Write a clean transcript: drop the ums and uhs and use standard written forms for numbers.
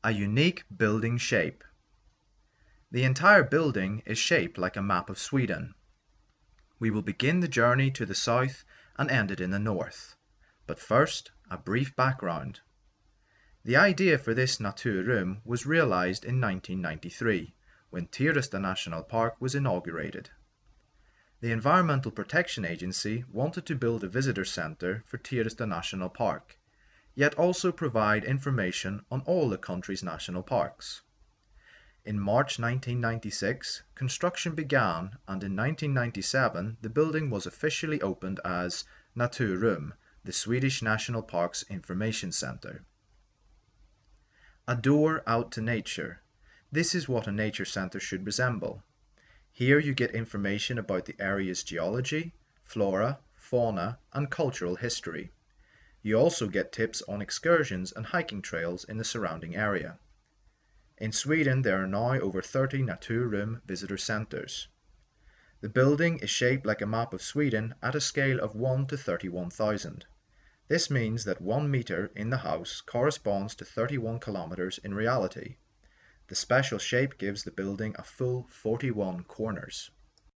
A unique building shape. The entire building is shaped like a map of Sweden. We will begin the journey to the south and end it in the north. But first, a brief background. The idea for this Naturum was realized in 1993, when Tiresta National Park was inaugurated. The Environmental Protection Agency wanted to build a visitor center for Tiresta National Park, yet also provide information on all the country's national parks. In March 1996, construction began, and in 1997 the building was officially opened as Naturum, the Swedish National Parks Information Center. A door out to nature. This is what a nature center should resemble. Here you get information about the area's geology, flora, fauna, and cultural history. You also get tips on excursions and hiking trails in the surrounding area. In Sweden, there are now over 30 Naturum visitor centers. The building is shaped like a map of Sweden at a scale of 1 to 31,000. This means that 1 meter in the house corresponds to 31 kilometers in reality. The special shape gives the building a full 41 corners.